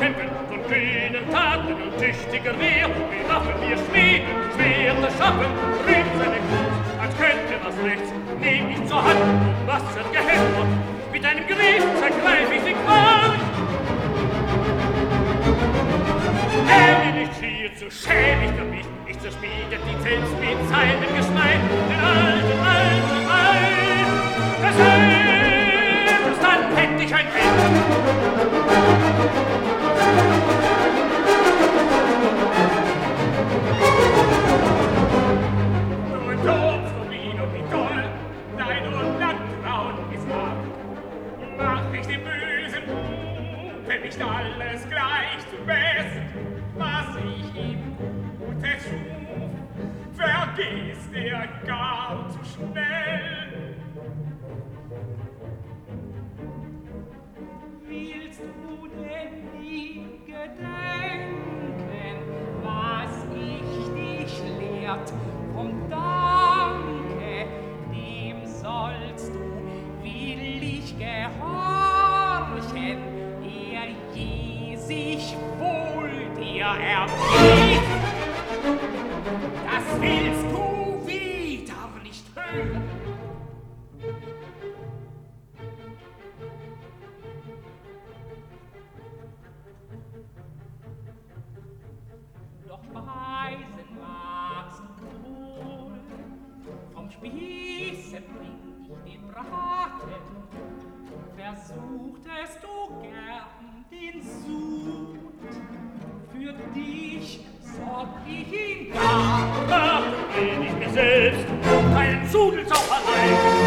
kämpfen von kühnen Taten und tüchtiger Wehr, wie Waffen wir schmieden, Schwerte schaffen, rühmt seine Kunst, als könnte was rechts, nehm ich zur Hand und Wasser gehämmert, mit einem Gewicht zergreif ich sie qual. Er mir nicht schier, so schäm ich für mich, ich zerspiegelt die selbst mit seinem Geschmeid, den alten Wein, das Herz, dann hätt ich ein Ende. Du tobst um ihn und wie toll, dein Unlandtrauen ist wahr. Mach ich den bösen Buben nicht alles gleich zu best, was ich ihm Gutes schuf, vergisst er gar zu schnell. Willst du denn nie gedenken, was ich dich lehrt vom Danke, dem sollst du willig gehorchen, er je sich wohl dir ergeht. Das willst du wieder nicht hören. Doch speisen magst du wohl, vom Spieße bring ich den Braten. Versuchtest du gern den Sud, für dich sorg ich ihn gar. Ach, du geh nicht mir selbst, keinen Sudel allein.